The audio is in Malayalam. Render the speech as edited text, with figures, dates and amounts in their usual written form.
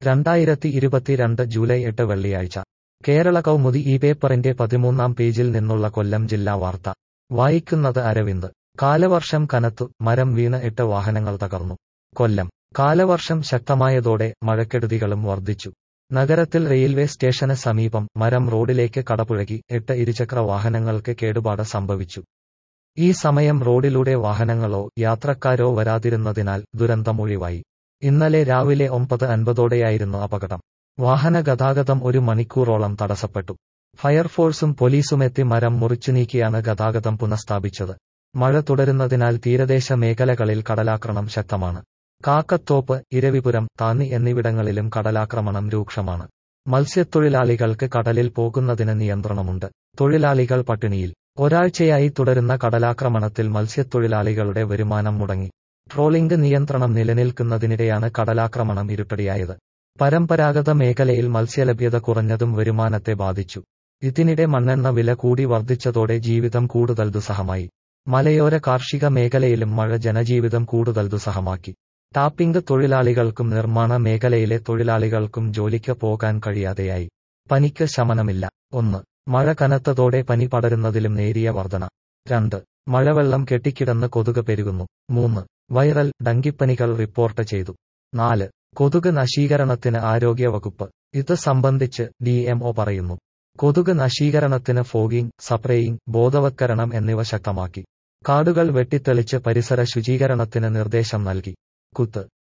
2022 ജൂലൈ 8 വെള്ളിയാഴ്ച കേരള കൗമുദി ഈ പേപ്പറിന്റെ 13-ാം പേജിൽ നിന്നുള്ള കൊല്ലം ജില്ലാ വാർത്ത വായിക്കുന്നത് അരവിന്ദ്. കാലവർഷം കനത്തു, മരം വീണ് 8 വാഹനങ്ങൾ തകർന്നു. കൊല്ലം. കാലവർഷം ശക്തമായതോടെ മഴക്കെടുതികളും വർദ്ധിച്ചു. നഗരത്തിൽ റെയിൽവേ സ്റ്റേഷന് സമീപം മരം റോഡിലേക്ക് കടപുഴകി 8 ഇരുചക്ര വാഹനങ്ങൾക്ക് കേടുപാട് സംഭവിച്ചു. ഈ സമയം റോഡിലൂടെ വാഹനങ്ങളോ യാത്രക്കാരോ വരാതിരുന്നതിനാൽ ദുരന്തമൊഴിവായി. ഇന്നലെ രാവിലെ 9:50ഓടെയായിരുന്നു അപകടം. വാഹന ഗതാഗതം 1 മണിക്കൂറോളം തടസ്സപ്പെട്ടു. ഫയർഫോഴ്സും പോലീസുമെത്തി മരം മുറിച്ചുനീക്കിയാണ് ഗതാഗതം പുനഃസ്ഥാപിച്ചത്. മഴ തുടരുന്നതിനാൽ തീരദേശ മേഖലകളിൽ കടലാക്രമണം ശക്തമാണ്. കാക്കത്തോപ്പ്, ഇരവിപുരം, താന്നി എന്നിവിടങ്ങളിലും കടലാക്രമണം രൂക്ഷമാണ്. മത്സ്യത്തൊഴിലാളികൾക്ക് കടലിൽ പോകുന്നതിന് നിയന്ത്രണമുണ്ട്. തൊഴിലാളികൾ പട്ടിണിയിൽ. ഒരാഴ്ചയായി തുടരുന്ന കടലാക്രമണത്തിൽ മത്സ്യത്തൊഴിലാളികളുടെ വരുമാനം മുടങ്ങി. ട്രോളിംഗ് നിയന്ത്രണം നിലനിൽക്കുന്നതിനിടെയാണ് കടലാക്രമണം ഇരുട്ടടിയായത്. പരമ്പരാഗത മേഖലയിൽ മത്സ്യലഭ്യത കുറഞ്ഞതും വരുമാനത്തെ ബാധിച്ചു. ഇതിനിടെ മണ്ണെണ്ണ വില കൂടി വർദ്ധിച്ചതോടെ ജീവിതം കൂടുതൽ ദുസ്സഹമായി. മലയോര കാർഷിക മേഖലയിലും മഴ ജനജീവിതം കൂടുതൽ ദുസ്സഹമാക്കി. ടാപ്പിംഗ് തൊഴിലാളികൾക്കും നിർമ്മാണ മേഖലയിലെ തൊഴിലാളികൾക്കും ജോലിക്ക് പോകാൻ കഴിയാതെയായി. പനിക്ക് ശമനമില്ല. 1. മഴ കനത്തതോടെ പനി പടരുന്നതിലും നേരിയ വർധന. 2. മഴവെള്ളം കെട്ടിക്കിടന്ന് കൊതുക് പെരുകുന്നു. 3. വൈറൽ ഡെങ്കിപ്പനികൾ റിപ്പോർട്ട് ചെയ്തു. 4. കൊതുക് നശീകരണത്തിന് ആരോഗ്യവകുപ്പ്. ഇത് സംബന്ധിച്ച് DMO പറയുന്നു. കൊതുക് നശീകരണത്തിന് ഫോഗിംഗ്, സ്പ്രേയിംഗ്, ബോധവത്കരണം എന്നിവ ശക്തമാക്കി. കാടുകൾ വെട്ടിത്തെളിച്ച് പരിസര ശുചീകരണത്തിന് നിർദ്ദേശം നൽകി. കുത്ത്.